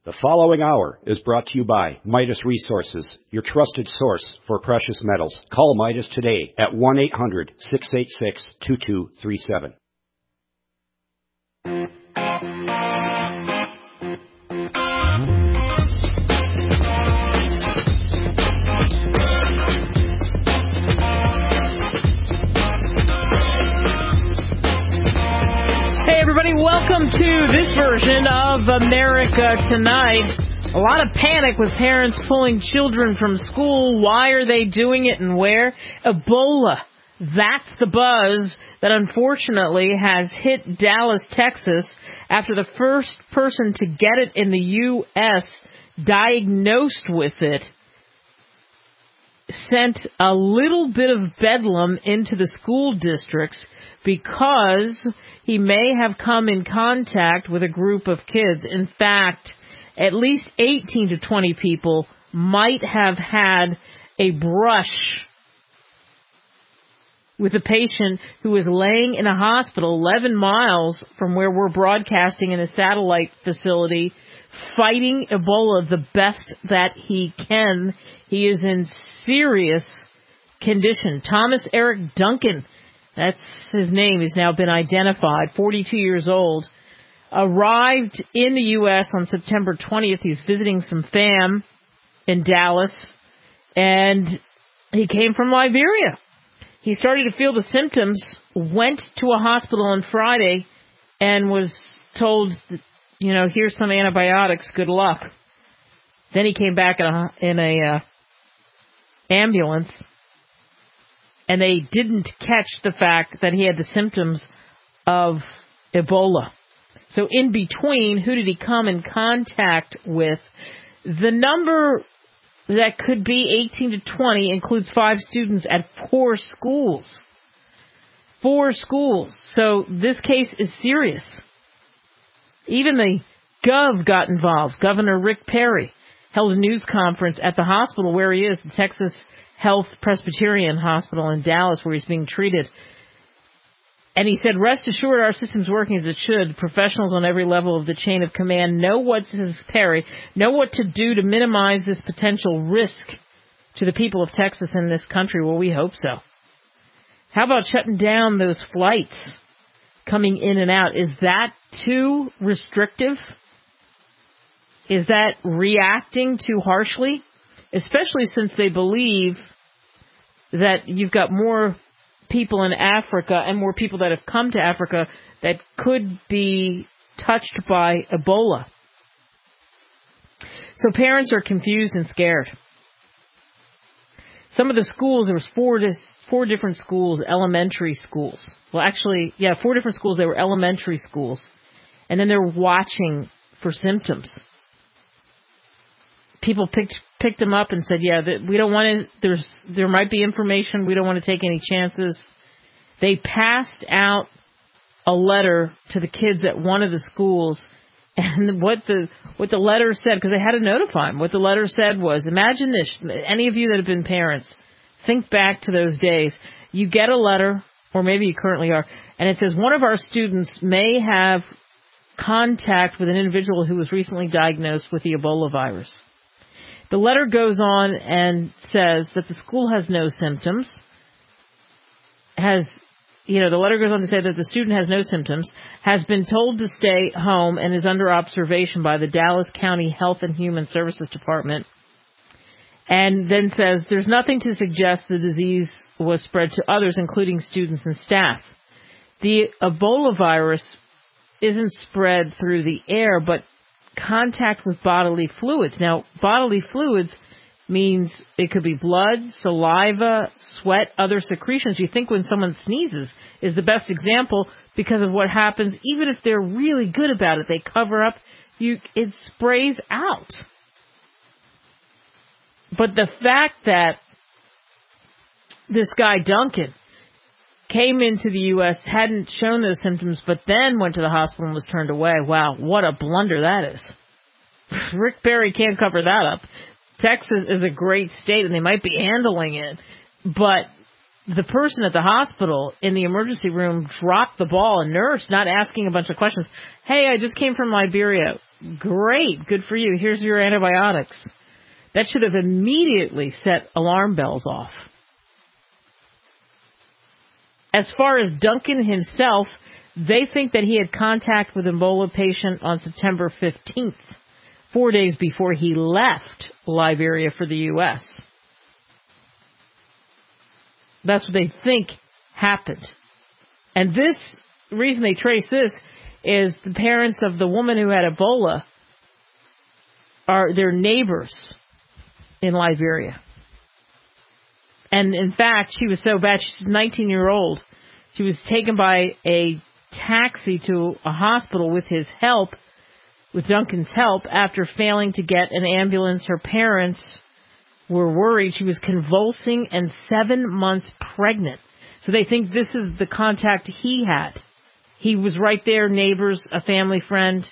The following hour is brought to you by Midas Resources, your trusted source for precious metals. Call Midas today at 1-800-686-2237. Welcome to this version of America Tonight. A lot of panic with parents pulling children from school. Why are they doing it and where? Ebola. That's the buzz that unfortunately has hit Dallas, Texas, after the first person to get it in the U.S. diagnosed with it sent a little bit of bedlam into the school districts because he may have come in contact with a group of kids. In fact, at least 18 to 20 people might have had a brush with a patient who was laying in a hospital 11 miles from where we're broadcasting in a satellite facility, fighting Ebola the best that he can. He is in serious condition. Thomas Eric Duncan, that's his name, has now been identified, 42 years old, arrived in the U.S. on September 20th. He's visiting some fam in Dallas, and he came from Liberia. He started to feel the symptoms, went to a hospital on Friday, and was told, here's some antibiotics, good luck. Then he came back in a ambulance, and they didn't catch the fact that he had the symptoms of Ebola. So in between, who did he come in contact with? The number that could be 18 to 20 includes 5 students at 4 schools. 4 schools. So this case is serious. Even the Gov got involved. Governor Rick Perry held a news conference at the hospital where he is, the Texas Health Presbyterian Hospital in Dallas, where he's being treated. And he said, rest assured our system's working as it should. Professionals on every level of the chain of command know what to do to minimize this potential risk to the people of Texas and this country. Well, we hope so. How about shutting down those flights coming in and out? Is that too restrictive? Is that reacting too harshly? Especially since they believe that you've got more people in Africa and more people that have come to Africa that could be touched by Ebola. So parents are confused and scared. Some of the schools, there was four different schools, elementary schools. Well, actually, 4 different schools, they were elementary schools. And then they're watching for symptoms. People picked them up and said, we don't want to, there might be information, we don't want to take any chances. They passed out a letter to the kids at one of the schools, and what the letter said, because they had to notify them, what the letter said was, imagine this, any of you that have been parents, think back to those days. You get a letter, or maybe you currently are, and it says one of our students may have contact with an individual who was recently diagnosed with the Ebola virus. The letter goes on and says that the school has no symptoms, the letter goes on to say that the student has no symptoms, has been told to stay home, and is under observation by the Dallas County Health and Human Services Department, and then says there's nothing to suggest the disease was spread to others, including students and staff. The Ebola virus isn't spread through the air, but contact with bodily fluids. Now, bodily fluids means it could be blood, saliva, sweat, other secretions. You think when someone sneezes is the best example because of what happens. Even if they're really good about it, they cover up, it sprays out. But the fact that this guy Duncan came into the U.S., hadn't shown those symptoms, but then went to the hospital and was turned away. Wow, what a blunder that is. Rick Perry can't cover that up. Texas is a great state, and they might be handling it, but the person at the hospital in the emergency room dropped the ball. A nurse not asking a bunch of questions. Hey, I just came from Liberia. Great. Good for you. Here's your antibiotics. That should have immediately set alarm bells off. As far as Duncan himself, they think that he had contact with an Ebola patient on September 15th, 4 days before he left Liberia for the U.S. That's what they think happened. And this reason they trace this is the parents of the woman who had Ebola are their neighbors in Liberia. And in fact, she was so bad, she's a 19-year-old. She was taken by a taxi to a hospital with his help, with Duncan's help, after failing to get an ambulance. Her parents were worried. She was convulsing and 7 months pregnant. So they think this is the contact he had. He was right there, neighbors, a family friend.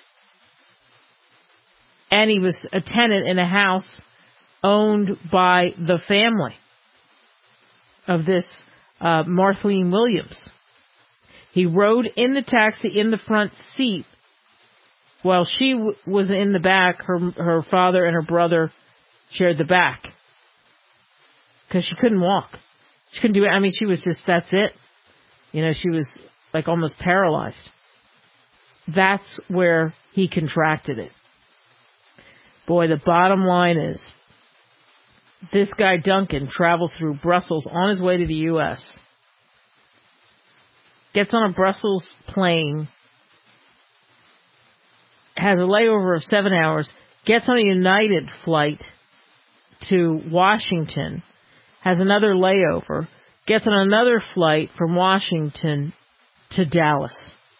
And he was a tenant in a house owned by the family of this Marthelene Williams. He rode in the taxi in the front seat while she was in the back. Her father and her brother shared the back because she couldn't walk. She couldn't do it. I mean, she was just, that's it. You know, she was like almost paralyzed. That's where he contracted it. Boy, the bottom line is this guy Duncan travels through Brussels on his way to the U.S., gets on a Brussels plane, has a layover of 7 hours, gets on a United flight to Washington, has another layover, gets on another flight from Washington to Dallas.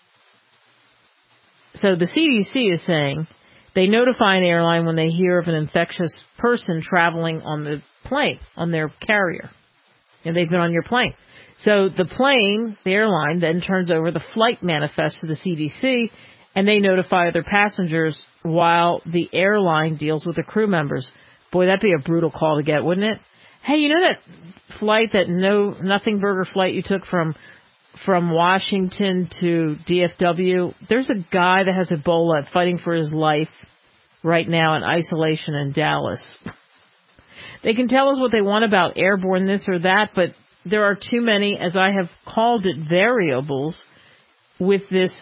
So the CDC is saying they notify an airline when they hear of an infectious person traveling on the plane, on their carrier, and they've been on your plane. So the plane, the airline, then turns over the flight manifest to the CDC, and they notify other passengers while the airline deals with the crew members. Boy, that'd be a brutal call to get, wouldn't it? Hey, you know that flight, that nothing burger flight you took from Washington to DFW? There's a guy that has Ebola fighting for his life right now in isolation in Dallas. They can tell us what they want about airborne this or that, but there are too many, as I have called it, variables with this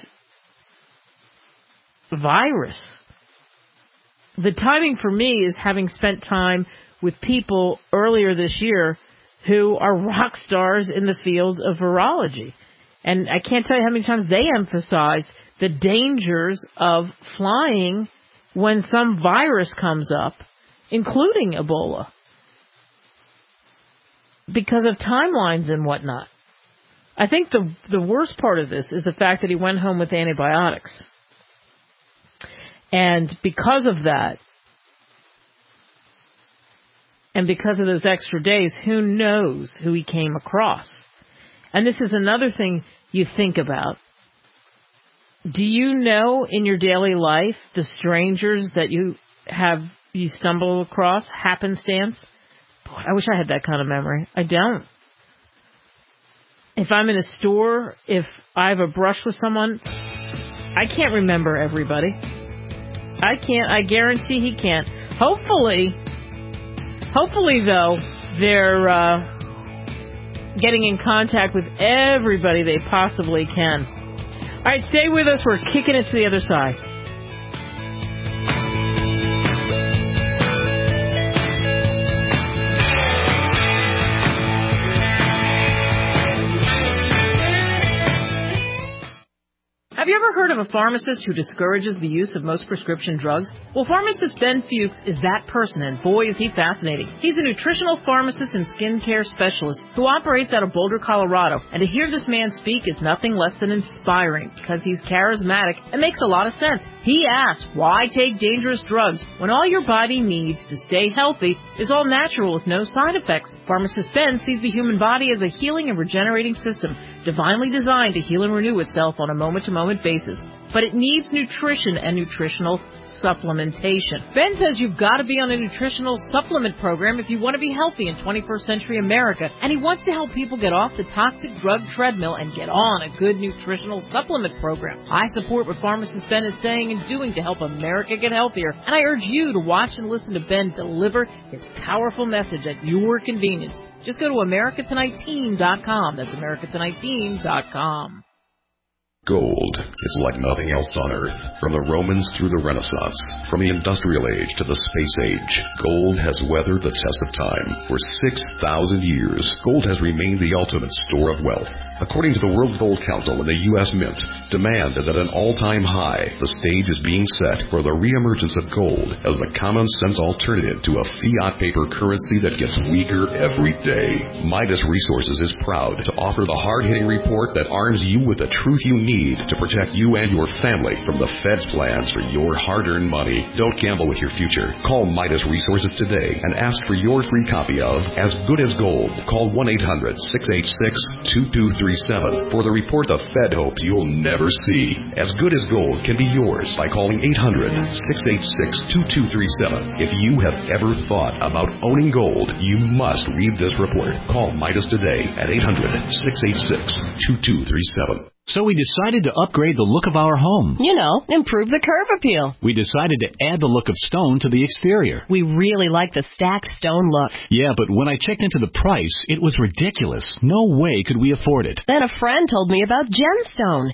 virus. The timing for me is having spent time with people earlier this year who are rock stars in the field of virology. And I can't tell you how many times they emphasize the dangers of flying when some virus comes up, including Ebola, because of timelines and whatnot. I think the worst part of this is the fact that he went home with antibiotics. And because of that, and because of those extra days, who knows who he came across. And this is another thing you think about. Do you know in your daily life the strangers that you stumble across, happenstance? Boy, I wish I had that kind of memory. I don't. If I'm in a store, if I have a brush with someone, I can't remember everybody. I can't. I guarantee he can't. Hopefully, though, they're getting in contact with everybody they possibly can. All right, stay with us. We're kicking it to the other side. Have you ever heard of a pharmacist who discourages the use of most prescription drugs? Well, pharmacist Ben Fuchs is that person, and boy, is he fascinating. He's a nutritional pharmacist and skincare specialist who operates out of Boulder, Colorado. And to hear this man speak is nothing less than inspiring, because he's charismatic and makes a lot of sense. He asks, why take dangerous drugs when all your body needs to stay healthy is all natural with no side effects? Pharmacist Ben sees the human body as a healing and regenerating system, divinely designed to heal and renew itself on a moment-to-moment basis. basis. But it needs nutrition and nutritional supplementation. Ben says you've got to be on a nutritional supplement program if you want to be healthy in 21st century America. And he wants to help people get off the toxic drug treadmill and get on a good nutritional supplement program. I support what pharmacist Ben is saying and doing to help America get healthier. And I urge you to watch and listen to Ben deliver his powerful message at your convenience. Just go to AmericaTonightTeam.com. That's AmericaTonightTeam.com. Gold is like nothing else on Earth. From the Romans through the Renaissance, from the Industrial Age to the Space Age, gold has weathered the test of time. For 6,000 years, gold has remained the ultimate store of wealth. According to the World Gold Council and the U.S. Mint, demand is at an all-time high. The stage is being set for the reemergence of gold as the common-sense alternative to a fiat paper currency that gets weaker every day. Midas Resources is proud to offer the hard-hitting report that arms you with the truth you need to protect you and your family from the Fed's plans for your hard-earned money. Don't gamble with your future. Call Midas Resources today and ask for your free copy of As Good as Gold. Call 1-800-686-2237 for the report the Fed hopes you'll never see. As Good as Gold can be yours by calling 800-686-2237. If you have ever thought about owning gold, you must read this report. Call Midas today at 800-686-2237. So we decided to upgrade the look of our home. You know, improve the curb appeal. We decided to add the look of stone to the exterior. We really like the stacked stone look. Yeah, but when I checked into the price, it was ridiculous. No way could we afford it. Then a friend told me about Genstone.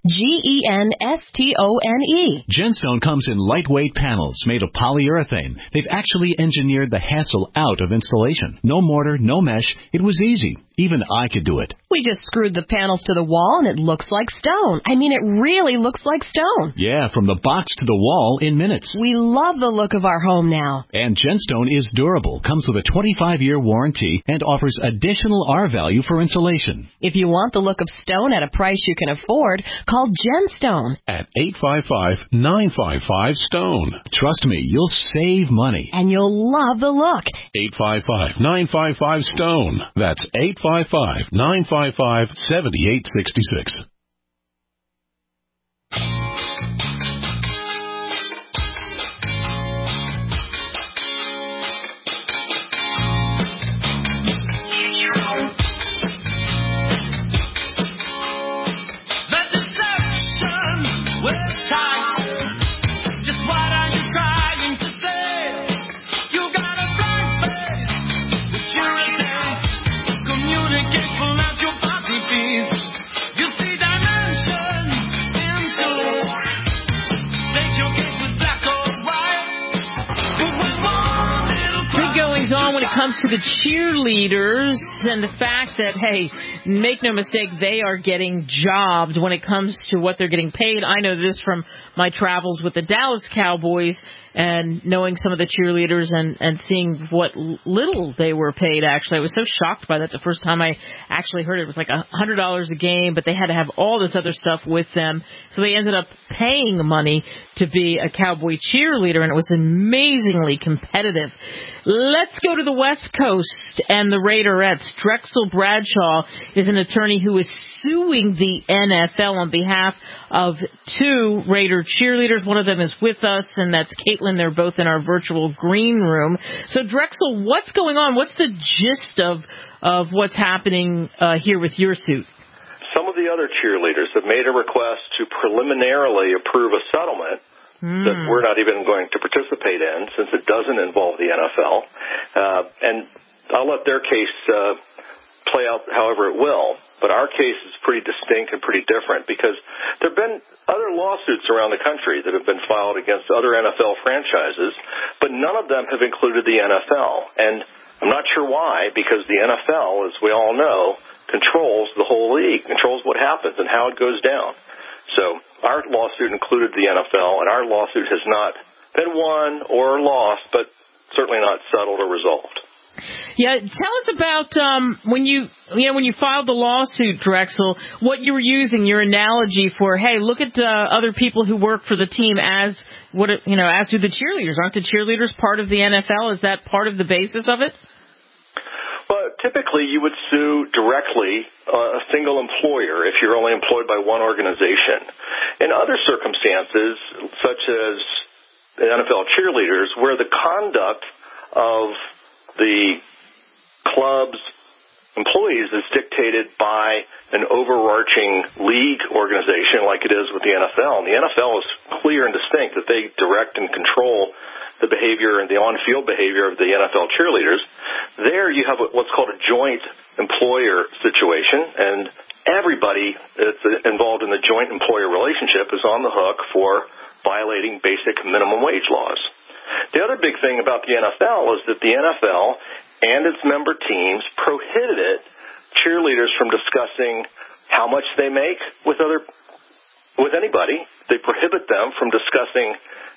Genstone. Genstone comes in lightweight panels made of polyurethane. They've actually engineered the hassle out of installation. No mortar, no mesh. It was easy. Even I could do it. We just screwed the panels to the wall and it looks like stone. I mean, it really looks like stone. Yeah, from the box to the wall in minutes. We love the look of our home now. And Genstone is durable, comes with a 25-year warranty, and offers additional R value for insulation. If you want the look of stone at a price you can afford, call Genstone at 855-955-STONE. Trust me, you'll save money. And you'll love the look. 855-955-STONE. That's 855-955-7866. Comes to the cheerleaders and the fact that, hey, make no mistake, they are getting jobbed when it comes to what they're getting paid. I know this from my travels with the Dallas Cowboys and knowing some of the cheerleaders and seeing what little they were paid, actually. I was so shocked by that the first time I actually heard it. It was like $100 a game, but they had to have all this other stuff with them. So they ended up paying money to be a Cowboy cheerleader, and it was amazingly competitive. Let's go to the West Coast and the Raiderettes. Drexel Bradshaw is an attorney who is suing the NFL on behalf of two Raider cheerleaders. One of them is with us, and that's Caitlin. They're both in our virtual green room. So, Drexel, what's going on? What's the gist of what's happening here with your suit? Some of the other cheerleaders have made a request to preliminarily approve a settlement that we're not even going to participate in since it doesn't involve the NFL. And I'll let their case play out however it will, but our case is pretty distinct and pretty different because there have been other lawsuits around the country that have been filed against other NFL franchises, but none of them have included the NFL. And I'm not sure why, because the NFL, as we all know, controls the whole league, controls what happens and how it goes down. So our lawsuit included the NFL, and our lawsuit has not been won or lost, but certainly not settled or resolved. Yeah, tell us about when you filed the lawsuit, Drexel, what you were using, your analogy for, hey, look at other people who work for the team as do the cheerleaders. Aren't the cheerleaders part of the NFL? Is that part of the basis of it? Well, typically you would sue directly a single employer if you're only employed by one organization. In other circumstances, such as the NFL cheerleaders, where the conduct of the club's employees is dictated by an overarching league organization like it is with the NFL. And the NFL is clear and distinct that they direct and control the behavior and the on-field behavior of the NFL cheerleaders. There you have what's called a joint employer situation, and everybody that's involved in the joint employer relationship is on the hook for violating basic minimum wage laws. The other big thing about the NFL is that the NFL and its member teams prohibited cheerleaders from discussing how much they make with anybody. They prohibit them from discussing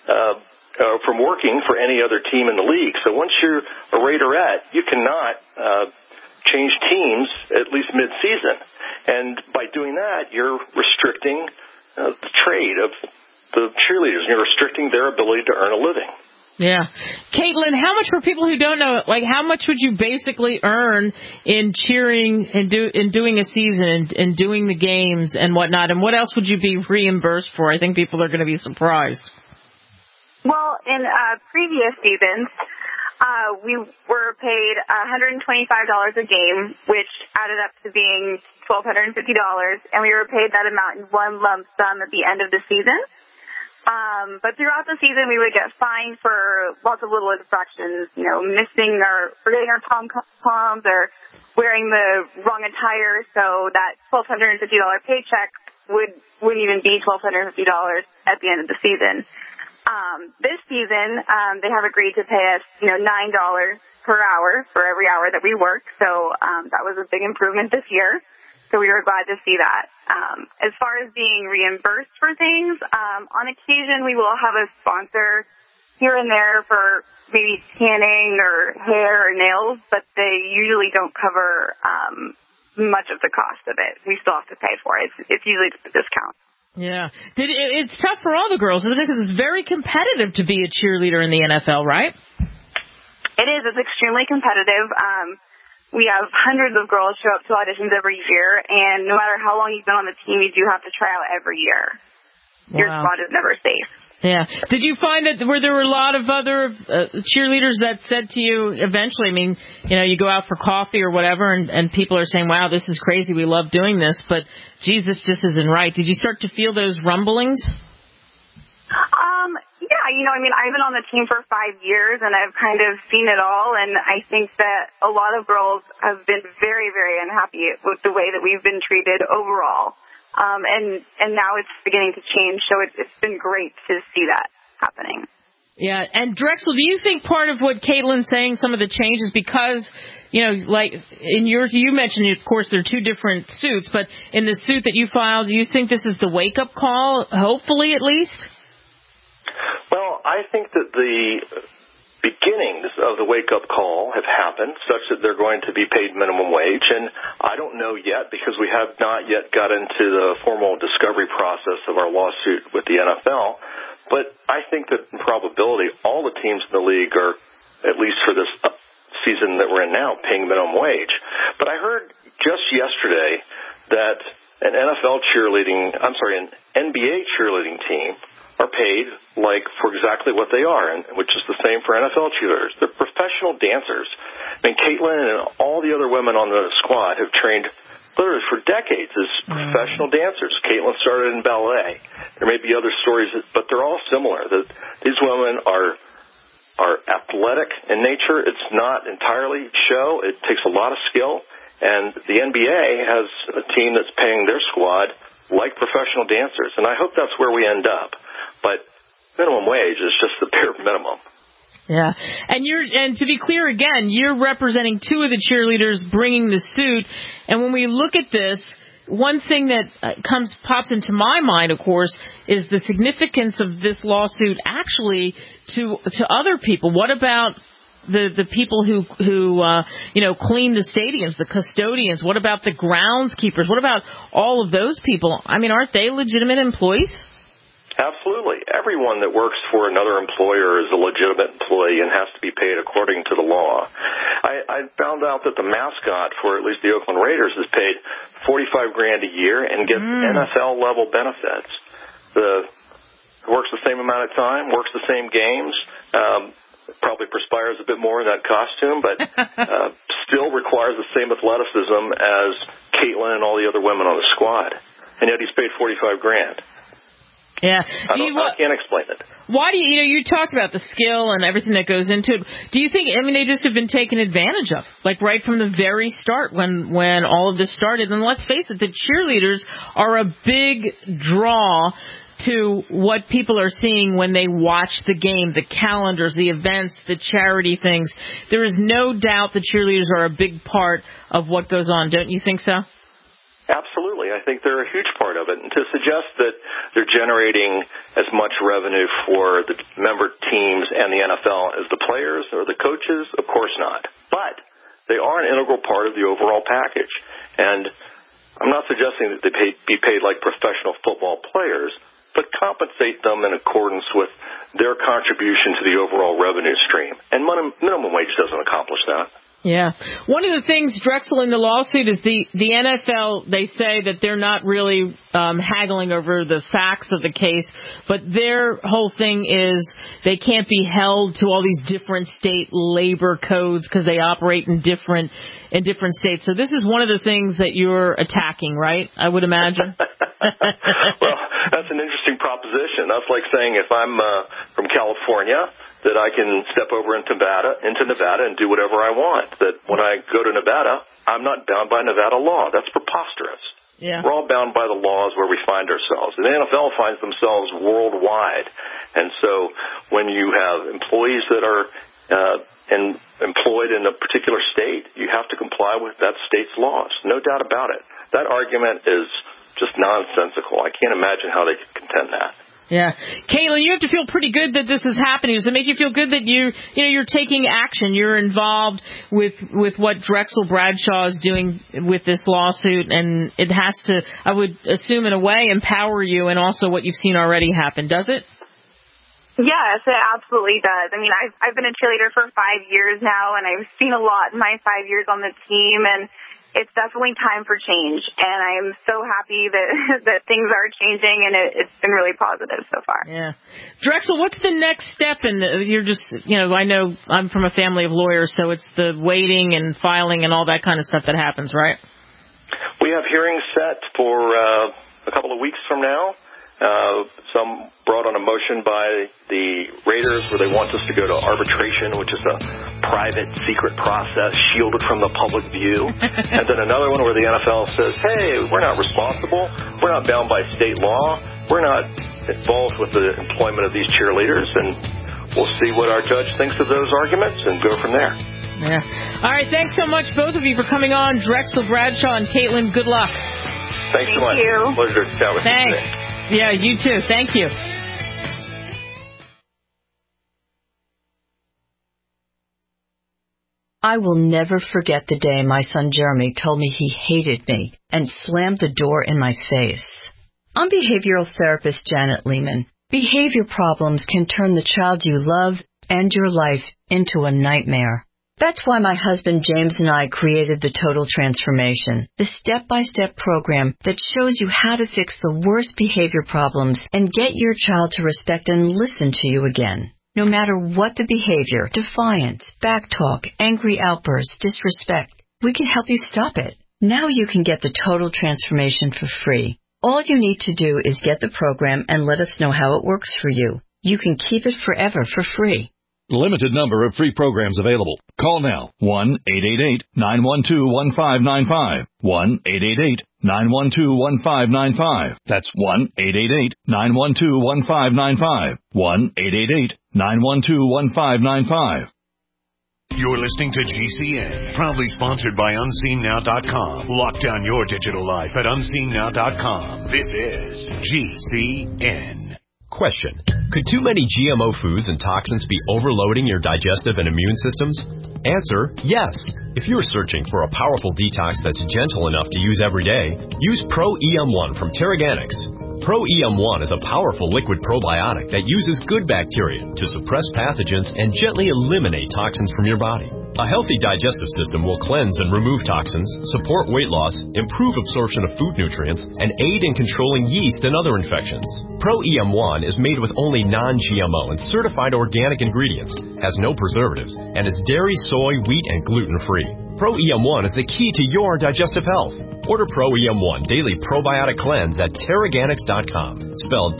from working for any other team in the league. So once you're a Raiderette, you cannot change teams at least mid-season. And by doing that, you're restricting the trade of the cheerleaders. You're restricting their ability to earn a living. Yeah. Caitlin, how much, for people who don't know, like, how much would you basically earn in cheering and doing a season and doing the games and whatnot? And what else would you be reimbursed for? I think people are going to be surprised. Well, in previous seasons, we were paid $125 a game, which added up to being $1,250, and we were paid that amount in one lump sum at the end of the season. But throughout the season, we would get fined for lots of little infractions, forgetting our pom-poms or wearing the wrong attire. So that $1,250 paycheck wouldn't even be $1,250 at the end of the season. This season, they have agreed to pay us, $9 per hour for every hour that we work. So that was a big improvement this year. So we were glad to see that. As far as being reimbursed for things, on occasion we will have a sponsor here and there for maybe tanning or hair or nails, but they usually don't cover much of the cost of it. We still have to pay for it. It's usually just a discount. Yeah. It's tough for all the girls, isn't it? Because it's very competitive to be a cheerleader in the NFL, right? It is. It's extremely competitive. We have hundreds of girls show up to auditions every year, and no matter how long you've been on the team, you do have to try out every year. Wow. Your spot is never safe. Yeah. Did you find that there were a lot of other cheerleaders that said to you eventually, you go out for coffee or whatever, and people are saying, wow, this is crazy, we love doing this, but, Jesus, this isn't right. Did you start to feel those rumblings? Yeah, I've been on the team for 5 years, and I've kind of seen it all, and I think that a lot of girls have been very, very unhappy with the way that we've been treated overall. And now it's beginning to change, so it's been great to see that happening. Yeah, and Drexel, do you think part of what Caitlin's saying, some of the changes, because, like in yours, you mentioned, of course, there are two different suits, but in the suit that you filed, do you think this is the wake-up call, hopefully at least? Well, I think that the beginnings of the wake-up call have happened such that they're going to be paid minimum wage, and I don't know yet because we have not yet got into the formal discovery process of our lawsuit with the NFL, but I think that in probability all the teams in the league are, at least for this season that we're in now, paying minimum wage. But I heard just yesterday that an NBA cheerleading team are paid for exactly what they are, and which is the same for NFL cheerleaders. They're professional dancers. Caitlin and all the other women on the squad have trained literally for decades as professional dancers. Caitlin started in ballet. There may be other stories, but they're all similar. That these women are athletic in nature. It's not entirely show. It takes a lot of skill, and the NBA has a team that's paying their squad like professional dancers, and I hope that's where we end up. But minimum wage is just the bare minimum. Yeah, and to be clear again, you're representing two of the cheerleaders bringing the suit. And when we look at this, one thing that pops into my mind, of course, is the significance of this lawsuit actually to other people. What about the people who clean the stadiums, the custodians? What about the groundskeepers? What about all of those people? Aren't they legitimate employees? Absolutely. Everyone that works for another employer is a legitimate employee and has to be paid according to the law. I found out that the mascot for at least the Oakland Raiders is paid $45,000 a year and gets NFL level benefits. Works the same amount of time, works the same games, probably perspires a bit more in that costume, but still requires the same athleticism as Caitlin and all the other women on the squad. And yet he's paid $45,000. Yeah. I can't explain it. Why do you talked about the skill and everything that goes into it. Do you think, they just have been taken advantage of, like right from the very start when all of this started? And let's face it, the cheerleaders are a big draw to what people are seeing when they watch the game, the calendars, the events, the charity things. There is no doubt the cheerleaders are a big part of what goes on. Don't you think so? Absolutely. I think they're a huge part of it. And to suggest that they're generating as much revenue for the member teams and the NFL as the players or the coaches, of course not. But they are an integral part of the overall package. And I'm not suggesting that they be paid like professional football players, but compensate them in accordance with their contribution to the overall revenue stream. And minimum wage doesn't accomplish that. Yeah. One of the things, Drexel, in the lawsuit is the NFL, they say that they're not really haggling over the facts of the case, but their whole thing is they can't be held to all these different state labor codes because they operate in different states. So this is one of the things that you're attacking, right? I would imagine. Well, that's an interesting proposition. That's like saying if I'm from California, that I can step over into Nevada and do whatever I want. That when I go to Nevada, I'm not bound by Nevada law. That's preposterous. Yeah. We're all bound by the laws where we find ourselves. And the NFL finds themselves worldwide. And so when you have employees that are employed in a particular state, you have to comply with that state's laws. No doubt about it. That argument is just nonsensical. I can't imagine how they could contend that. Yeah. Caitlin, you have to feel pretty good that this is happening. Does it make you feel good that you're taking action? You're involved with what Drexel Bradshaw is doing with this lawsuit, and it has to, I would assume in a way, empower you and also what you've seen already happen, does it? Yes, it absolutely does. I mean, I've been a cheerleader for 5 years now, and I've seen a lot in my 5 years on the team, and it's definitely time for change, and I'm so happy that things are changing, and it's been really positive so far. Yeah. Drexel, what's the next step? You're just, I know I'm from a family of lawyers, so it's the waiting and filing and all that kind of stuff that happens, right? We have hearings set for a couple of weeks from now. Some brought on a motion by the Raiders where they want us to go to arbitration, which is a private, secret process shielded from the public view. And then another one where the NFL says, hey, we're not responsible. We're not bound by state law. We're not involved with the employment of these cheerleaders. And we'll see what our judge thinks of those arguments and go from there. Yeah. All right. Thanks so much, both of you, for coming on. Drexel Bradshaw and Caitlin, good luck. Thanks so much. Thank you. Pleasure to chat with you today. Yeah, you too. Thank you. I will never forget the day my son Jeremy told me he hated me and slammed the door in my face. I'm behavioral therapist Janet Lehman. Behavior problems can turn the child you love and your life into a nightmare. That's why my husband James and I created the Total Transformation, the step-by-step program that shows you how to fix the worst behavior problems and get your child to respect and listen to you again. No matter what the behavior, defiance, backtalk, angry outbursts, disrespect, we can help you stop it. Now you can get the Total Transformation for free. All you need to do is get the program and let us know how it works for you. You can keep it forever for free. Limited number of free programs available. Call now. 1-888-912-1595. 1-888-912-1595. That's 1-888-912-1595. 1-888-912-1595. You're listening to GCN, proudly sponsored by UnseenNow.com. Lock down your digital life at UnseenNow.com. This is GCN. Question. Could too many GMO foods and toxins be overloading your digestive and immune systems? Answer, yes. If you're searching for a powerful detox that's gentle enough to use every day, use Pro-EM1 from Terraganics. Pro EM1 is a powerful liquid probiotic that uses good bacteria to suppress pathogens and gently eliminate toxins from your body. A healthy digestive system will cleanse and remove toxins, support weight loss, improve absorption of food nutrients, and aid in controlling yeast and other infections. Pro EM1 is made with only non-GMO and certified organic ingredients, has no preservatives, and is dairy, soy, wheat, and gluten-free. Pro EM1 is the key to your digestive health. Order Pro EM1 Daily Probiotic Cleanse at Teraganix.com, spelled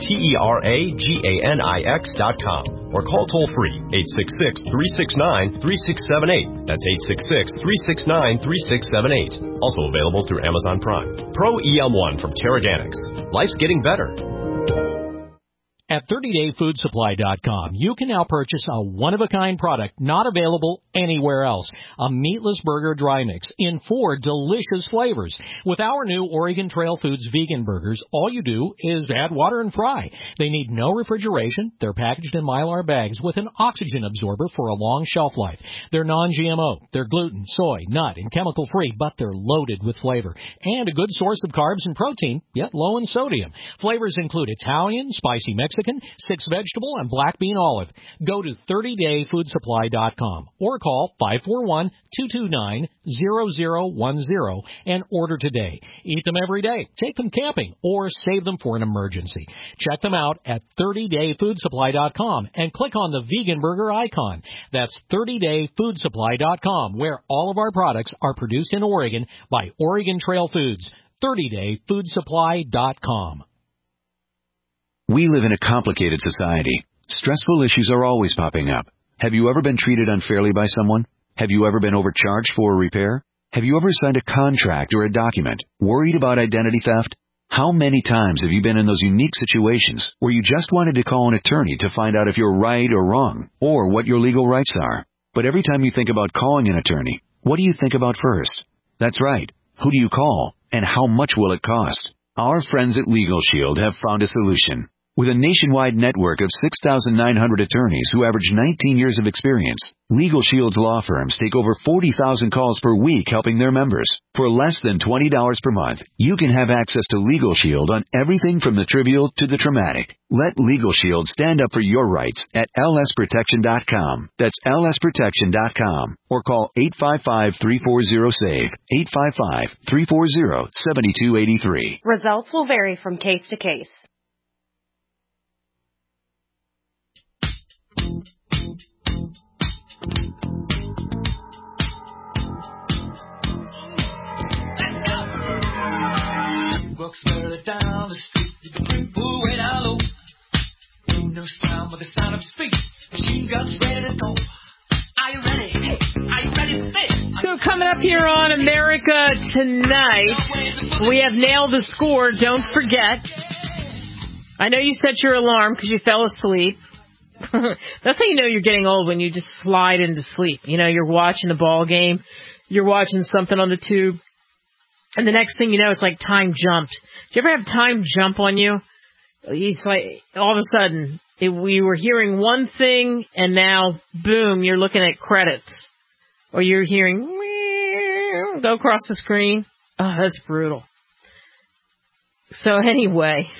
TERAGANIX.com, or call toll-free 866-369-3678. That's 866-369-3678. Also available through Amazon Prime. Pro EM1 from Teraganix. Life's getting better. At 30dayfoodsupply.com, you can now purchase a one-of-a-kind product not available anywhere else. A meatless burger dry mix in 4 delicious flavors. With our new Oregon Trail Foods vegan burgers, all you do is add water and fry. They need no refrigeration. They're packaged in Mylar bags with an oxygen absorber for a long shelf life. They're non-GMO. They're gluten, soy, nut, and chemical-free, but they're loaded with flavor. And a good source of carbs and protein, yet low in sodium. Flavors include Italian, spicy Mexican, 6 vegetable, and black bean olive. Go to 30dayfoodsupply.com or call 541-229-0010 and order today. Eat them every day. Take them camping or save them for an emergency. Check them out at 30dayfoodsupply.com and click on the vegan burger icon. That's 30dayfoodsupply.com, where all of our products are produced in Oregon by Oregon Trail Foods. 30dayfoodsupply.com. We live in a complicated society. Stressful issues are always popping up. Have you ever been treated unfairly by someone? Have you ever been overcharged for a repair? Have you ever signed a contract or a document? Worried about identity theft? How many times have you been in those unique situations where you just wanted to call an attorney to find out if you're right or wrong, or what your legal rights are? But every time you think about calling an attorney, what do you think about first? That's right. Who do you call, and how much will it cost? Our friends at Legal Shield have found a solution. With a nationwide network of 6,900 attorneys who average 19 years of experience, Legal Shield's law firms take over 40,000 calls per week helping their members. For less than $20 per month, you can have access to Legal Shield on everything from the trivial to the traumatic. Let Legal Shield stand up for your rights at lsprotection.com. That's lsprotection.com. Or call 855-340-SAVE, 855-340-7283. Results will vary from case to case. Walks further down the street, pull way down low. Ain't no sound but the sound of speech. Machine guns ready to go. Are you ready? Hey, are you ready for this? So coming up here on America Tonight, we have Nailed the Score. Don't forget. I know you set your alarm because you fell asleep. That's how you know you're getting old, when you just slide into sleep. You know, you're watching a ball game, you're watching something on the tube, and the next thing you know, it's like time jumped. Do you ever have time jump on you? It's like all of a sudden we were hearing one thing, and now boom, you're looking at credits, or you're hearing go across the screen. Oh, that's brutal. So anyway.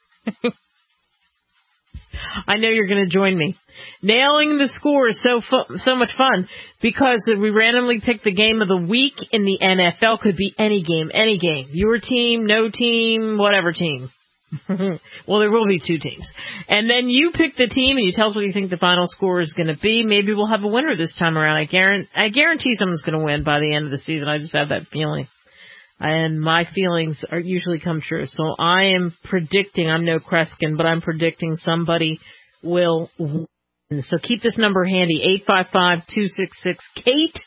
I know you're going to join me. Nailing the Score is so much fun because we randomly pick the game of the week in the NFL. Could be any game, any game. Your team, no team, whatever team. Well, there will be 2 teams. And then you pick the team and you tell us what you think the final score is going to be. Maybe we'll have a winner this time around. I guarantee someone's going to win by the end of the season. I just have that feeling. And my feelings are usually come true. So I am predicting, I'm no Kreskin, but I'm predicting somebody will win. So keep this number handy, 855-266-KATE,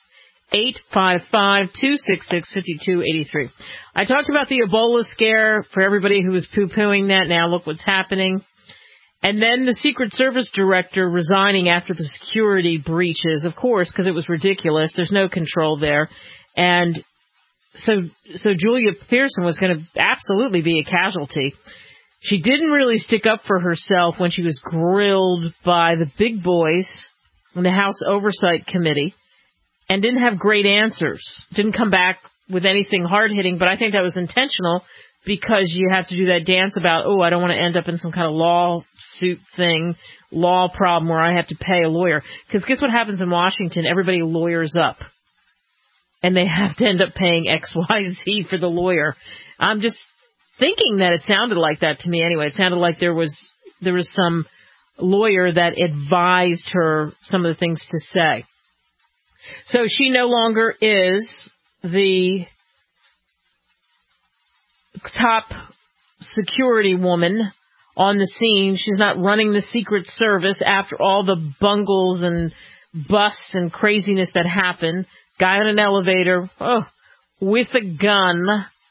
855-266-5283. I talked about the Ebola scare for everybody who was poo-pooing that. Now look what's happening. And then the Secret Service director resigning after the security breaches, of course, because it was ridiculous. There's no control there. And So Julia Pearson was going to absolutely be a casualty. She didn't really stick up for herself when she was grilled by the big boys in the House Oversight Committee and didn't have great answers. Didn't come back with anything hard-hitting, but I think that was intentional because you have to do that dance about, I don't want to end up in some kind of lawsuit thing, law problem where I have to pay a lawyer. Because guess what happens in Washington? Everybody lawyers up. And they have to end up paying XYZ for the lawyer. I'm just thinking that it sounded like that to me anyway. It sounded like there was some lawyer that advised her some of the things to say. So she no longer is the top security woman on the scene. She's not running the Secret Service after all the bungles and busts and craziness that happened. Guy in an elevator, with a gun,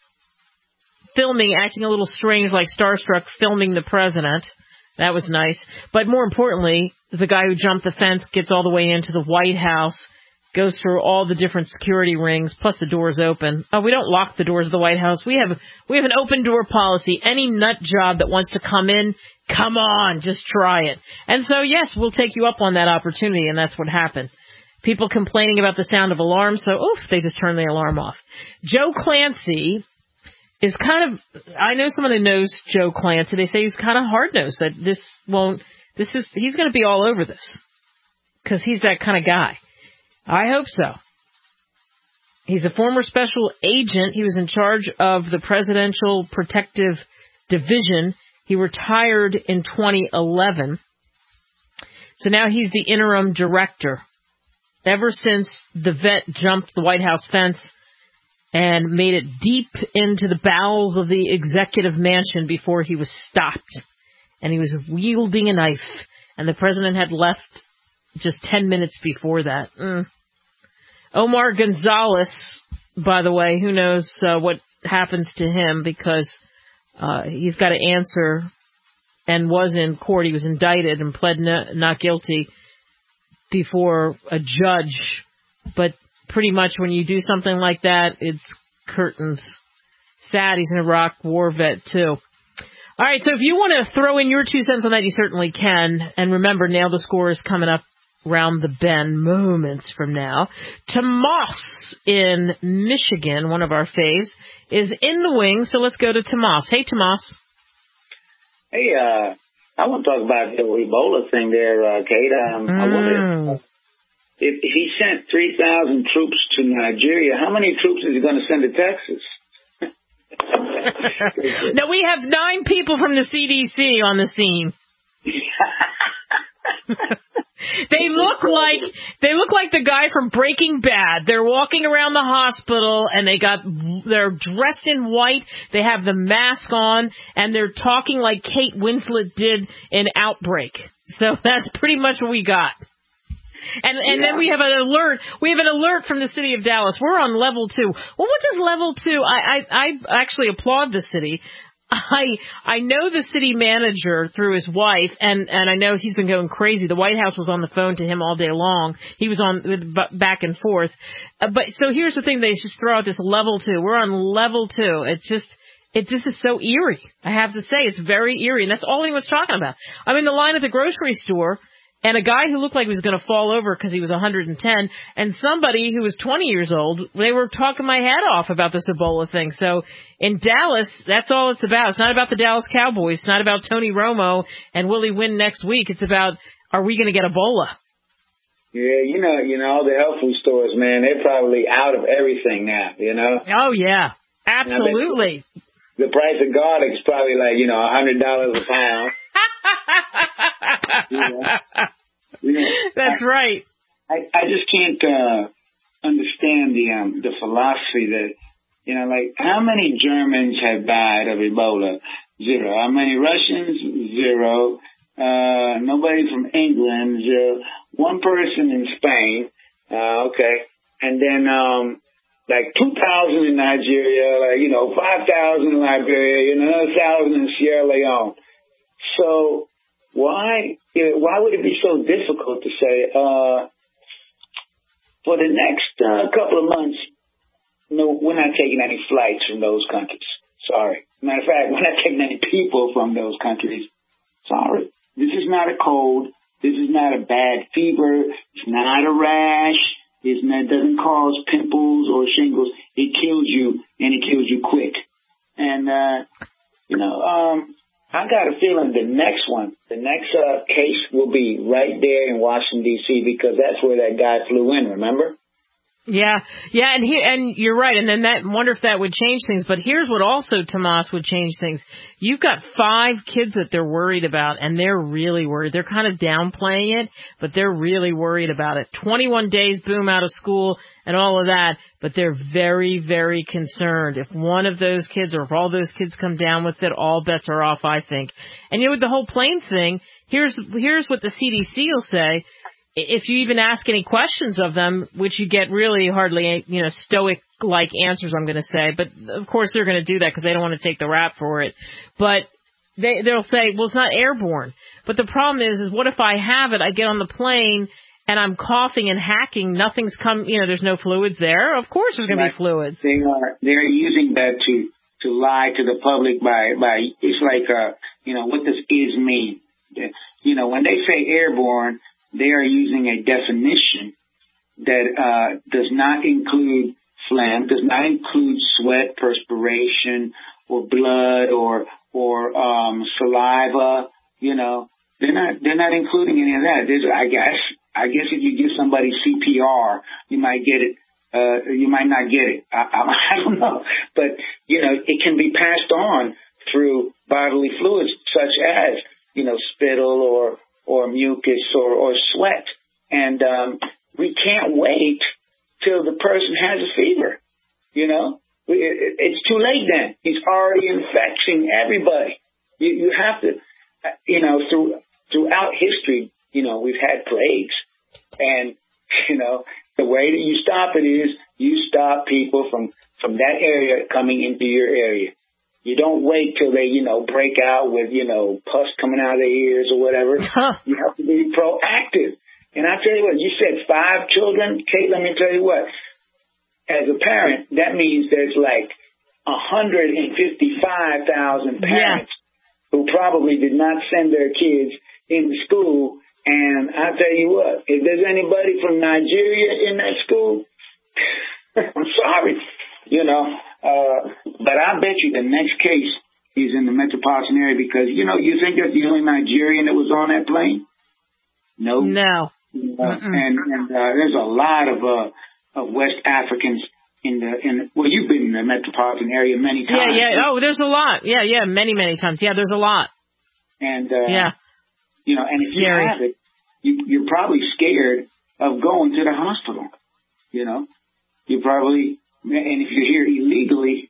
filming, acting a little strange like starstruck, filming the president. That was nice. But more importantly, the guy who jumped the fence gets all the way into the White House, goes through all the different security rings, plus the doors open. We don't lock the doors of the White House. We have an open door policy. Any nut job that wants to come in, come on, just try it. And so, yes, we'll take you up on that opportunity, and that's what happened. People complaining about the sound of alarms, so they just turn the alarm off. Joe Clancy is I know someone who knows Joe Clancy. They say he's kind of hard-nosed, that he's going to be all over this, because he's that kind of guy. I hope so. He's a former special agent. He was in charge of the Presidential Protective Division. He retired in 2011. So now he's the interim director. Ever since the vet jumped the White House fence and made it deep into the bowels of the executive mansion before he was stopped. And he was wielding a knife. And the president had left just 10 minutes before that. Omar Gonzalez, by the way, who knows what happens to him, because he's got to answer, and was in court. He was indicted and pled not guilty before a judge. But pretty much when you do something like that, it's curtains. Sad, he's an Iraq war vet, too. All right, so if you want to throw in your 2 cents on that, you certainly can. And remember, Nail the Score is coming up round the bend moments from now. Tomas in Michigan, one of our faves, is in the wings, so let's go to Tomas. Hey, Tomas. Hey, I want to talk about the Ebola thing there, Kate. I wonder if he sent 3,000 troops to Nigeria, how many troops is he going to send to Texas? No, we have 9 people from the CDC on the scene. They look like the guy from Breaking Bad. They're walking around the hospital and they're dressed in white. They have the mask on and they're talking like Kate Winslet did in Outbreak. So that's pretty much what we got. And then we have an alert. We have an alert from the city of Dallas. We're on level 2. Well, what does level 2? I actually applaud the city. I know the city manager through his wife, and I know he's been going crazy. The White House was on the phone to him all day long. He was on back and forth. But so here's the thing: they just throw out this level 2. We're on level 2. It just is so eerie. I have to say, it's very eerie, and that's all he was talking about. I'm in the line at the grocery store. And a guy who looked like he was going to fall over because he was 110, and somebody who was 20 years old, they were talking my head off about this Ebola thing. So in Dallas, that's all it's about. It's not about the Dallas Cowboys. It's not about Tony Romo and will he win next week. It's about, are we going to get Ebola? Yeah, you know, all the health food stores, man, they're probably out of everything now, you know? Oh, yeah. Absolutely. The price of garlic's probably like, $100 a pound. That's right. I just can't understand the philosophy that, like, how many Germans have died of Ebola? 0. How many Russians? 0. Nobody from England? 0. 1 person in Spain. Okay. And then, like 2,000 in Nigeria, 5,000 in Liberia, another 1,000 in Sierra Leone. So why would it be so difficult to say, for the next couple of months, no, we're not taking any flights from those countries. Sorry. Matter of fact, we're not taking any people from those countries. Sorry. This is not a cold. This is not a bad fever. It's not a rash. It doesn't cause pimples or shingles. It kills you, and it kills you quick. And, I got a feeling the next case will be right there in Washington, D.C., because that's where that guy flew in, remember? Yeah, and you're right, and then wonder if that would change things. But here's what also, Tomas, would change things. You've got 5 kids that they're worried about, and they're really worried. They're kind of downplaying it, but they're really worried about it. 21 days, boom, out of school, and all of that, but they're very, very concerned. If one of those kids, or if all those kids come down with it, all bets are off, I think. And with the whole plane thing, here's what the CDC will say. If you even ask any questions of them, which you get really hardly, stoic-like answers, I'm going to say. But, of course, they're going to do that because they don't want to take the rap for it. But they'll say, well, it's not airborne. But the problem is what if I have it, I get on the plane, and I'm coughing and hacking, nothing's there's no fluids there. Of course there's going to be fluids. They're using that to lie to the public by it's like, what does is mean? When they say airborne, they are using a definition that does not include phlegm, does not include sweat, perspiration, or blood, or saliva. They're not including any of that. I guess if you give somebody CPR, you might get it. You might not get it. I don't know, but it can be passed on through bodily fluids such as spittle or mucus or sweat. And we can't wait till the person has a fever. It's too late then. He's already infecting everybody. You have to, throughout history, we've had plagues. And, the way that you stop it is you stop people from that area coming into your area. You don't wait till they, break out with, pus coming out of their ears or whatever. You have to be proactive. And I tell you what, you said 5 children. Kate, let me tell you what. As a parent, that means there's like 155,000 parents who probably did not send their kids into school. And I tell you what, if there's anybody from Nigeria in that school, I'm sorry, but I bet you the next case is in the metropolitan area because, you think that's the only Nigerian that was on that plane? No. And there's a lot of West Africans well, you've been in the metropolitan area many times. Yeah. Oh, there's a lot. Yeah, many times. Yeah, there's a lot. And, and if you have it, you're probably scared of going to the hospital. You probably, and if you're here illegally,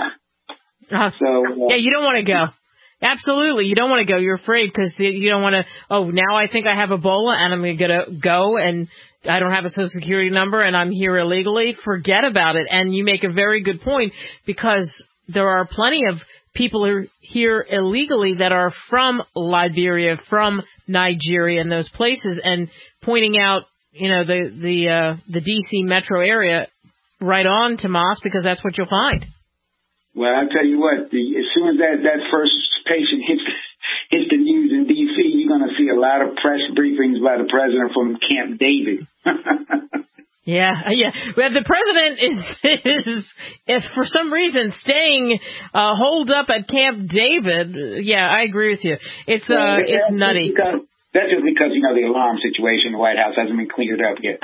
you don't want to go. Absolutely, you don't want to go. You're afraid because you don't want to. Oh, now I think I have Ebola and I'm going to go and I don't have a Social Security number and I'm here illegally. Forget about it. And you make a very good point because there are plenty of people who are here illegally that are from Liberia, from Nigeria, and those places, and pointing out, the D.C. metro area right on, Tomas, because that's what you'll find. Well, I'll tell you what, as soon as that first patient hits the news in D.C., you're going to see a lot of press briefings by the president from Camp David. Yeah. Well, the president is for some reason staying holed up at Camp David. Yeah, I agree with you. It's nutty. That's just because the alarm situation in the White House hasn't been cleared up yet.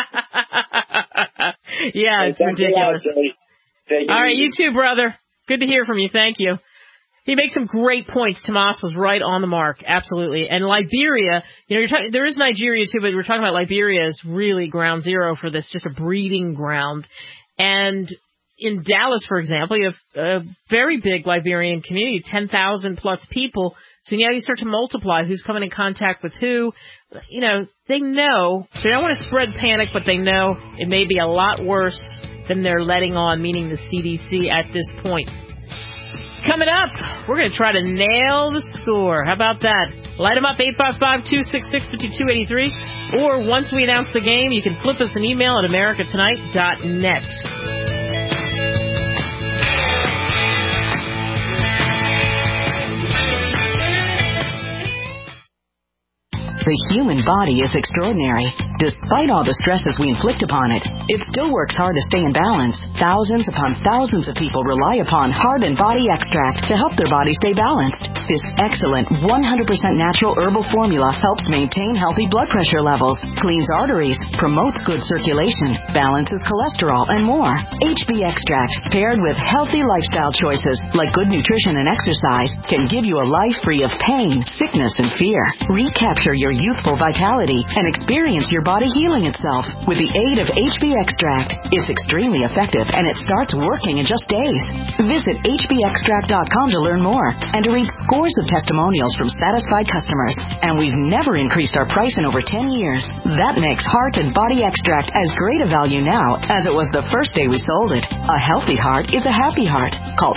Yeah, it's ridiculous. All right, you too, brother. Good to hear from you. Thank you. He makes some great points. Tomas was right on the mark. Absolutely. And Liberia, there is Nigeria too, but we're talking about Liberia is really ground zero for this, just a breeding ground. And in Dallas, for example, you have a very big Liberian community, 10,000 plus people. So now you start to multiply who's coming in contact with who. They know. They don't want to spread panic, but they know it may be a lot worse than they're letting on, meaning the CDC at this point. Coming up, we're going to try to nail the score. How about that? Light them up, 855-266-5283. Or once we announce the game, you can flip us an email at americatonight.net. The human body is extraordinary. Despite all the stresses we inflict upon it, it still works hard to stay in balance. Thousands upon thousands of people rely upon Heart and Body Extract to help their body stay balanced. This excellent 100% natural herbal formula helps maintain healthy blood pressure levels, cleans arteries, promotes good circulation, balances cholesterol, and more. HB Extract, paired with healthy lifestyle choices like good nutrition and exercise, can give you a life free of pain, sickness, and fear. Recapture your youthful vitality and experience your body healing itself with the aid of HB Extract. It's extremely effective and it starts working in just days. Visit hbextract.com to learn more and to read scores of testimonials from satisfied customers. And we've never increased our price in over 10 years. That makes Heart and Body Extract as great a value now as it was the first day we sold it. A healthy heart is a happy heart. Call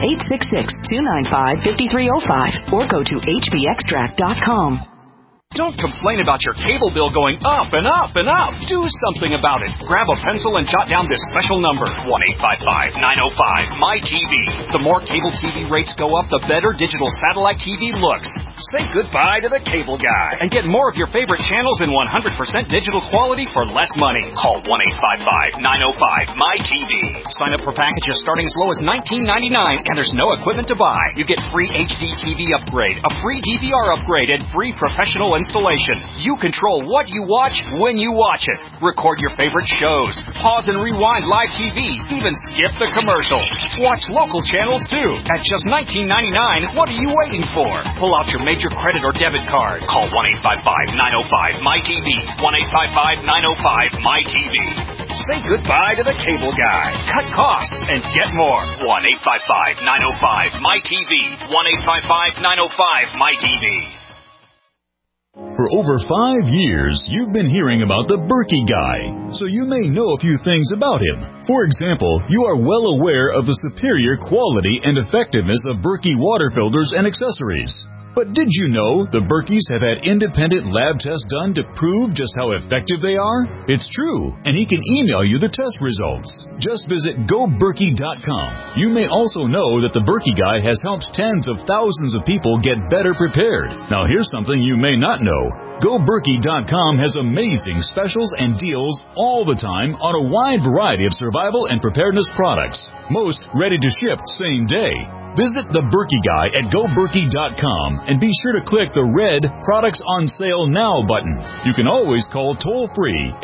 866-295-5305 or go to hbextract.com. Don't complain about your cable bill going up and up and up. Do something about it. Grab a pencil and jot down this special number, 1-855-905-MY-TV. The more cable TV rates go up, the better digital satellite TV looks. Say goodbye to the cable guy and get more of your favorite channels in 100% digital quality for less money. Call 1-855-905-MY-TV. Sign up for packages starting as low as $19.99 and there's no equipment to buy. You get free HD TV upgrade, a free DVR upgrade, and free professional installation. You control what you watch when you watch it. Record your favorite shows. Pause and rewind live TV. Even skip the commercials. Watch local channels too. At just $19.99, what are you waiting for? Pull out your major credit or debit card. Call 1-855-905-MY-TV. 1-855-905-MY-TV. Say goodbye to the cable guy. Cut costs and get more. 1-855-905-MY-TV. 1-855-905-MY-TV. For over 5 years, you've been hearing about the Berkey Guy, so you may know a few things about him. For example, you are well aware of the superior quality and effectiveness of Berkey water filters and accessories. But did you know the Berkeys have had independent lab tests done to prove just how effective they are? It's true, and he can email you the test results. Just visit GoBerkey.com. You may also know that the Berkey Guy has helped tens of thousands of people get better prepared. Now here's something you may not know. GoBerkey.com has amazing specials and deals all the time on a wide variety of survival and preparedness products. Most ready to ship same day. Visit the Berkey Guy at GoBerkey.com and be sure to click the red Products on Sale Now button. You can always call toll-free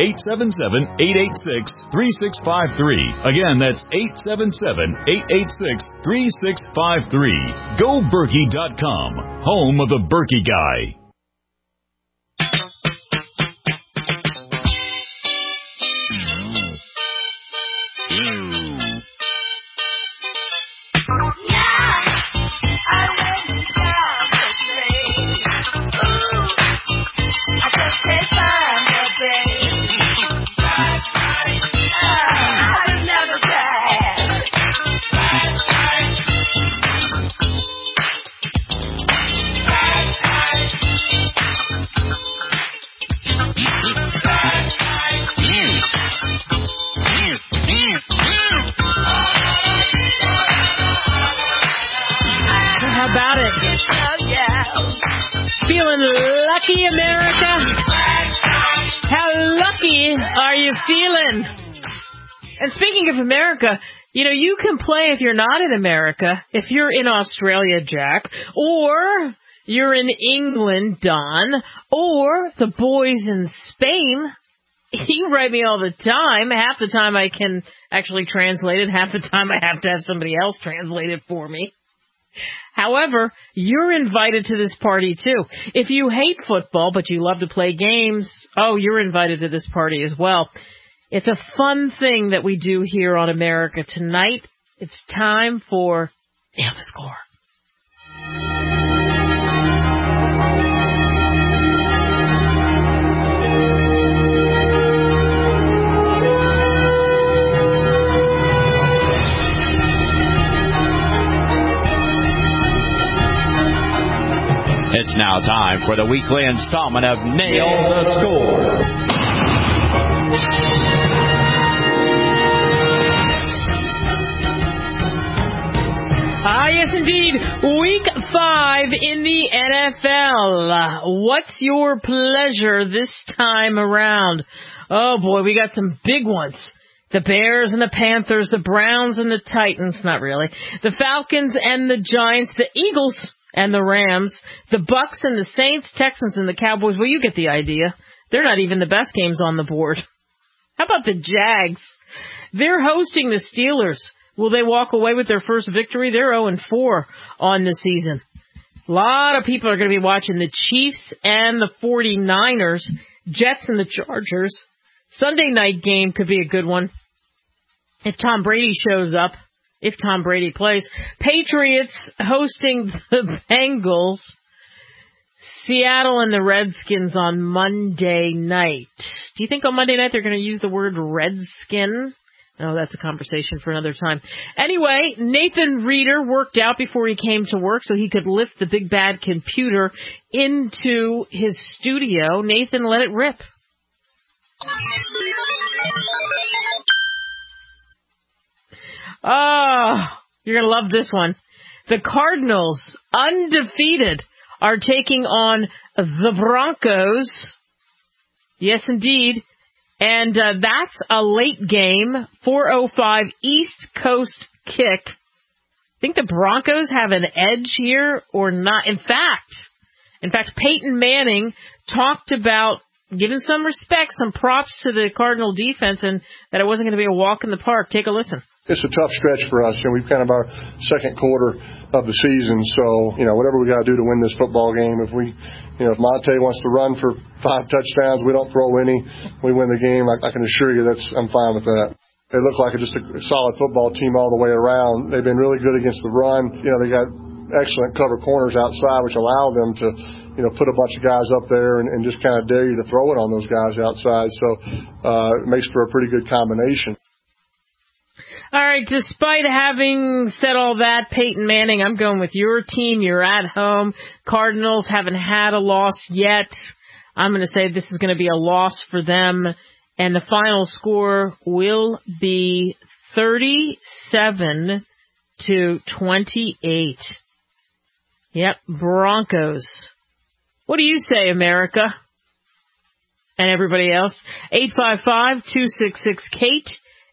877-886-3653. Again, that's 877-886-3653. GoBerkey.com, home of the Berkey Guy. Feeling lucky, America? How lucky are you feeling? And speaking of America, you know, you can play if you're not in America, if you're in Australia, Jack, or you're in England, Don, or the boys in Spain. You write me all the time. Half the time I can actually translate it. Half the time I have to have somebody else translate it for me. However, you're invited to this party, too. If you hate football, but you love to play games, oh, you're invited to this party as well. It's a fun thing that we do here on America Tonight. It's time for Nail the Score. It's now time for the weekly installment of Nail the Score. Yes, indeed. Week 5 in the NFL. What's your pleasure this time around? Oh, boy, we got some big ones. The Bears and the Panthers, the Browns and the Titans, not really. The Falcons and the Giants, the Eagles and the Rams, the Bucks and the Saints, Texans and the Cowboys. Well, you get the idea. They're not even the best games on the board. How about the Jags? They're hosting the Steelers. Will they walk away with their first victory? They're 0-4 on the season. A lot of people are going to be watching the Chiefs and the 49ers, Jets and the Chargers. Sunday night game could be a good one if Tom Brady shows up, if Tom Brady plays. Patriots hosting the Bengals. Seattle and the Redskins on Monday night. Do you think on Monday night they're going to use the word Redskin? Oh, that's a conversation for another time. Anyway, Nathan Reeder worked out before he came to work so he could lift the big bad computer into his studio. Nathan, let it rip. Oh, you're going to love this one. The Cardinals, undefeated, are taking on the Broncos. Yes, indeed. And that's a late game, 4:05 East Coast kick. Think the Broncos have an edge here or not? In fact, Peyton Manning talked about giving some respect, some props to the Cardinal defense, and that it wasn't going to be a walk in the park. Take a listen. It's a tough stretch for us. We've kind of our second quarter of the season, so, whatever we got to do to win this football game. If if Monte wants to run for 5 touchdowns, we don't throw any, we win the game. I can assure you I'm fine with that. They look like just a solid football team all the way around. They've been really good against the run. They got excellent cover corners outside, which allow them to put a bunch of guys up there and just kind of dare you to throw it on those guys outside. So it makes for a pretty good combination. All right, despite having said all that, Peyton Manning, I'm going with your team. You're at home. Cardinals haven't had a loss yet. I'm going to say this is going to be a loss for them. And the final score will be 37-28. Yep, Broncos. What do you say, America? And everybody else? 855-266-KATE.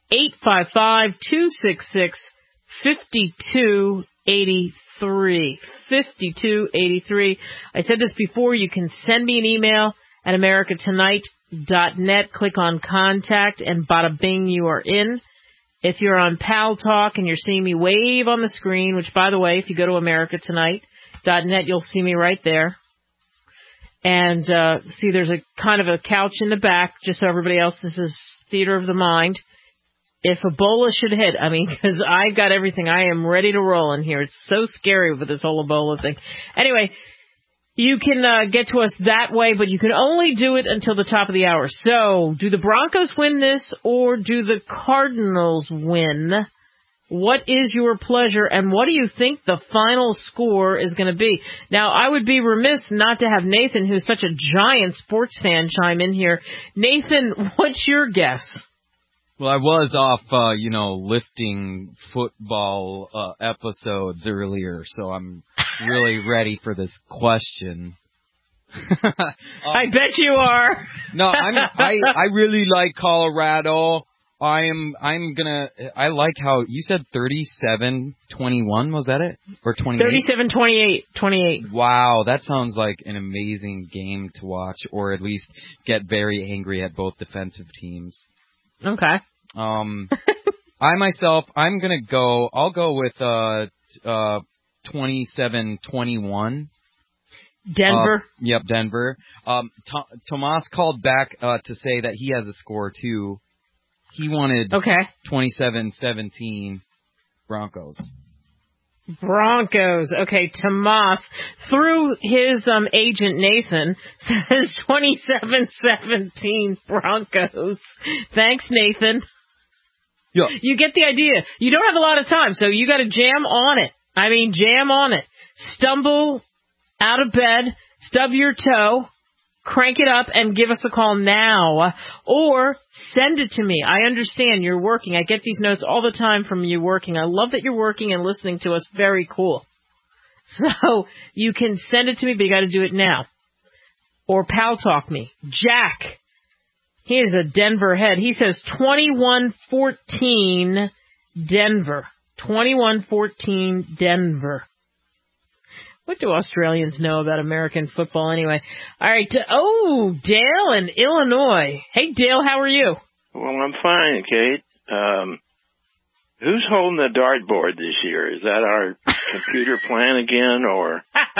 855-266-5283. 5283. I said this before. You can send me an email at americatonight.net. Click on contact and bada bing, you are in. If you're on Pal Talk and you're seeing me wave on the screen, which by the way, if you go to americatonight.net, you'll see me right there. And see, there's a kind of a couch in the back, just so everybody else, this is theater of the mind. If Ebola should hit, because I've got everything. I am ready to roll in here. It's so scary with this whole Ebola thing. Anyway, you can get to us that way, but you can only do it until the top of the hour. So, do the Broncos win this, or do the Cardinals win? What is your pleasure, and what do you think the final score is going to be? Now, I would be remiss not to have Nathan, who's such a giant sports fan, chime in here. Nathan, what's your guess? Well, I was off, lifting football episodes earlier, so I'm really ready for this question. I bet you are. No, I really like Colorado. I like how you said 37-21, was that it? Or 28? 37-28. Wow, that sounds like an amazing game to watch, or at least get very angry at both defensive teams. Okay. I'll go with 27-21. Denver? Yep, Denver. Tomas called back to say that he has a score too. He wanted 27-17 Broncos. Broncos. Okay, Tomas, through his agent Nathan, says 27-17 Broncos. Thanks, Nathan. Yeah. You get the idea. You don't have a lot of time, so you got to jam on it. Jam on it. Stumble out of bed, stub your toe, crank it up, and give us a call now. Or send it to me. I understand you're working. I get these notes all the time from you working. I love that you're working and listening to us. Very cool. So you can send it to me, but you got to do it now. Or Pal Talk me. Jack He is a Denver head. He says 21-14 Denver. 21-14 Denver. What do Australians know about American football anyway? All right. Dale in Illinois. Hey, Dale, how are you? Well, I'm fine, Kate. Who's holding the dartboard this year? Is that our computer plan again, or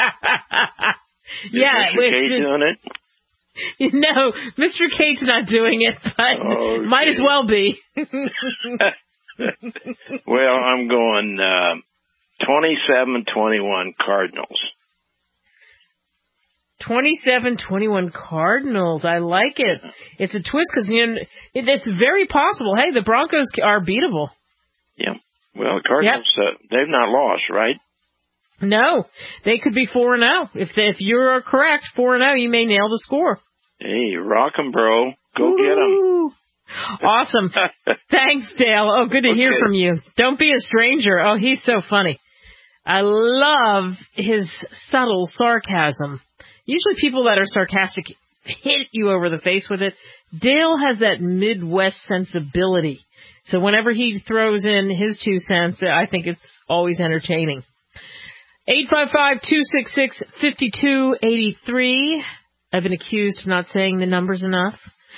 yeah, Mr. Kate doing it? No, Mr. Kate's not doing it, but might as well be. Well, I'm going 27-21 Cardinals. 27-21 Cardinals. I like it. It's a twist because it's very possible. Hey, the Broncos are beatable. Yeah. Well, the Cardinals, they've not lost, right? No, they could be 4-0. If you're correct, 4-0, you may nail the score. Hey, rock 'em, bro. Go get 'em. Awesome. Thanks, Dale. Oh, good to hear from you. Don't be a stranger. Oh, he's so funny. I love his subtle sarcasm. Usually people that are sarcastic hit you over the face with it. Dale has that Midwest sensibility. So whenever he throws in his 2 cents, I think it's always entertaining. 855-266-5283. I've been accused of not saying the numbers enough.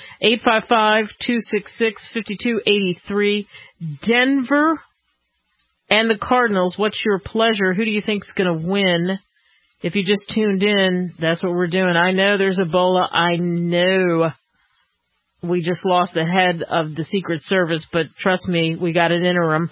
855-266-5283. Denver and the Cardinals. What's your pleasure? Who do you think's going to win? If you just tuned in, that's what we're doing. I know there's Ebola. I know we just lost the head of the Secret Service, but trust me, we got an interim.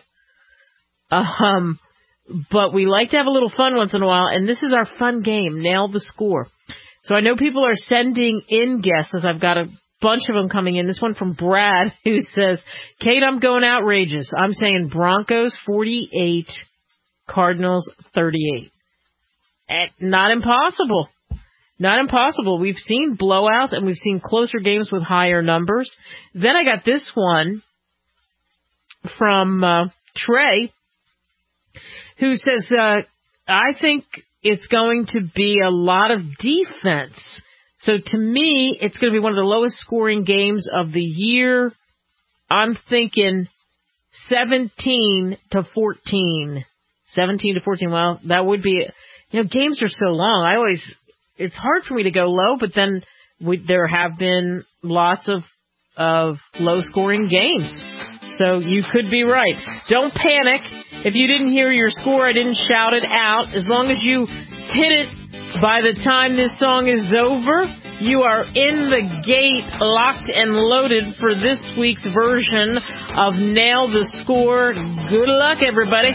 But we like to have a little fun once in a while, and this is our fun game, Nail the Score. So I know people are sending in guesses. I've got a bunch of them coming in. This one from Brad, who says, Kate, I'm going outrageous. I'm saying Broncos 48, Cardinals 38. Not impossible. Not impossible. We've seen blowouts and we've seen closer games with higher numbers. Then I got this one from Trey, who says, I think it's going to be a lot of defense. So to me, it's going to be one of the lowest scoring games of the year. I'm thinking 17-14. 17-14. Well, that would be, games are so long. It's hard for me to go low, but then there have been lots of low scoring games. So you could be right. Don't panic. If you didn't hear your score, I didn't shout it out. As long as you hit it by the time this song is over, you are in the gate, locked and loaded for this week's version of Nail the Score. Good luck, everybody.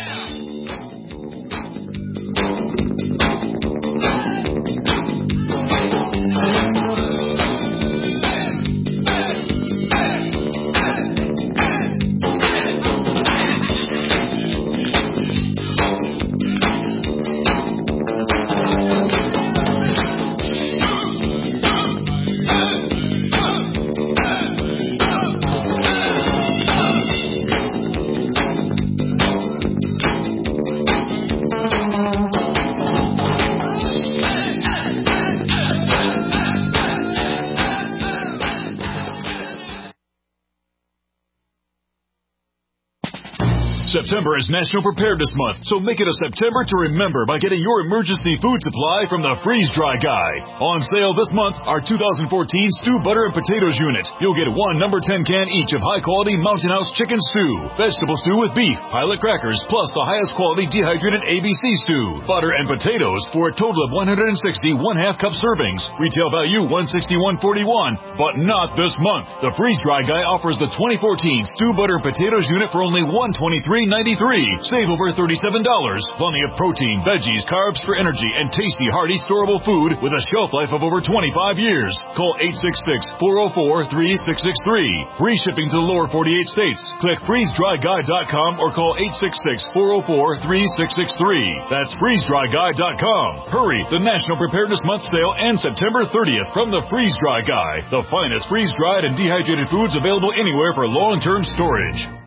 September is National Preparedness Month, so make it a September to remember by getting your emergency food supply from the Freeze Dry Guy. On sale this month, our 2014 Stew Butter and Potatoes Unit. You'll get 1 number 10 can each of high-quality Mountain House chicken stew, vegetable stew with beef, pilot crackers, plus the highest quality dehydrated ABC stew, butter and potatoes for a total of 160 1/2 cup servings. Retail value $161.41, but not this month. The Freeze Dry Guy offers the 2014 Stew Butter and Potatoes Unit for only $123.93. Save over $37. Plenty of protein, veggies, carbs for energy, and tasty, hearty, storable food with a shelf life of over 25 years. Call 866-404-3663. Free shipping to the lower 48 states. Click freezedryguy.com or call 866-404-3663. That's freezedryguy.com. Hurry! The National Preparedness Month sale ends September 30th from the Freeze Dry Guy. The finest freeze-dried and dehydrated foods available anywhere for long-term storage.